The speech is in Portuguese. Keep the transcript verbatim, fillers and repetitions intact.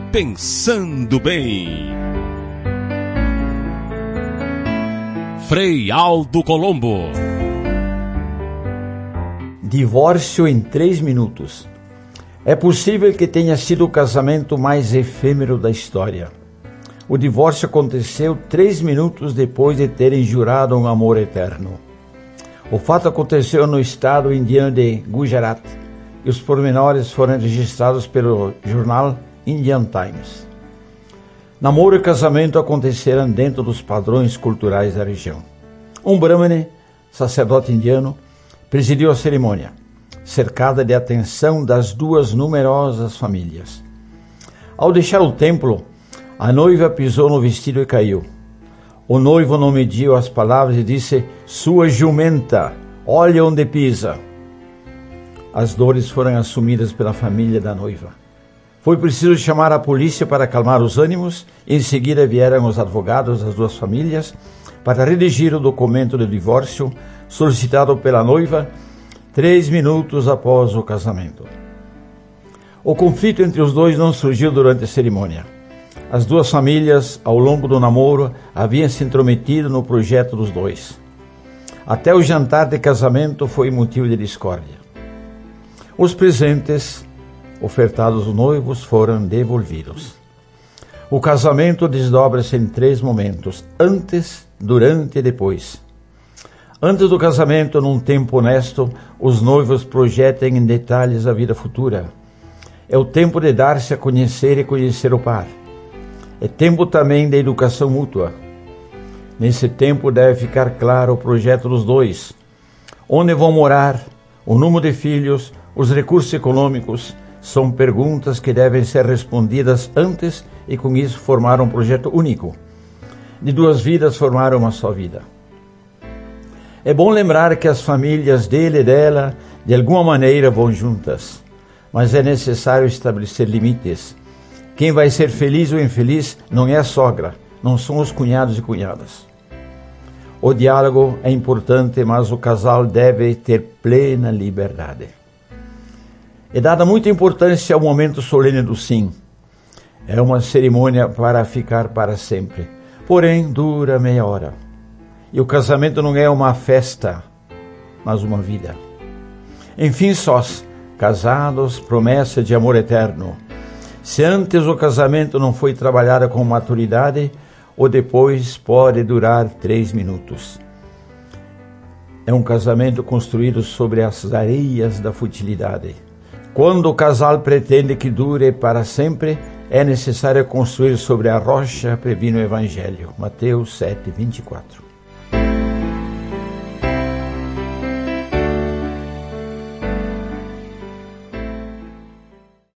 Pensando Bem. Frei Aldo Colombo. Divórcio em três minutos. É possível que tenha sido o casamento mais efêmero da história. O divórcio aconteceu três minutos depois de terem jurado um amor eterno. O fato aconteceu no estado indiano de Gujarat e os pormenores foram registrados pelo jornal Indian Times. Namoro e casamento aconteceram dentro dos padrões culturais da região. Um brahmane, sacerdote indiano, presidiu a cerimônia, cercada de atenção das duas numerosas famílias. Ao deixar o templo, a noiva pisou no vestido e caiu. O noivo não mediu as palavras e disse: "Sua jumenta, olha onde pisa." As dores foram assumidas pela família da noiva. Foi preciso chamar a polícia para acalmar os ânimos. Em seguida vieram os advogados das duas famílias para redigir o documento de divórcio solicitado pela noiva três minutos após o casamento. O conflito entre os dois não surgiu durante a cerimônia. As duas famílias, ao longo do namoro, haviam se intrometido no projeto dos dois. Até o jantar de casamento foi motivo de discórdia. Os presentes ofertados aos noivos foram devolvidos. O casamento desdobra-se em três momentos: antes, durante e depois. Antes do casamento, num tempo honesto, os noivos projetam em detalhes a vida futura. É o tempo de dar-se a conhecer e conhecer o par. É tempo também de educação mútua. Nesse tempo deve ficar claro o projeto dos dois: onde vão morar, o número de filhos, os recursos econômicos. São perguntas que devem ser respondidas antes e com isso formar um projeto único. De duas vidas formar uma só vida. É bom lembrar que as famílias dele e dela de alguma maneira vão juntas, mas é necessário estabelecer limites. Quem vai ser feliz ou infeliz não é a sogra, não são os cunhados e cunhadas. O diálogo é importante, mas o casal deve ter plena liberdade. É dada muita importância ao momento solene do sim. É uma cerimônia para ficar para sempre, porém dura meia hora. E o casamento não é uma festa, mas uma vida. Enfim, sós, casados, promessa de amor eterno. Se antes o casamento não foi trabalhado com maturidade, o depois pode durar três minutos. É um casamento construído sobre as areias da futilidade. Quando o casal pretende que dure para sempre, é necessário construir sobre a rocha previno o Evangelho. Mateus sete, vinte e quatro.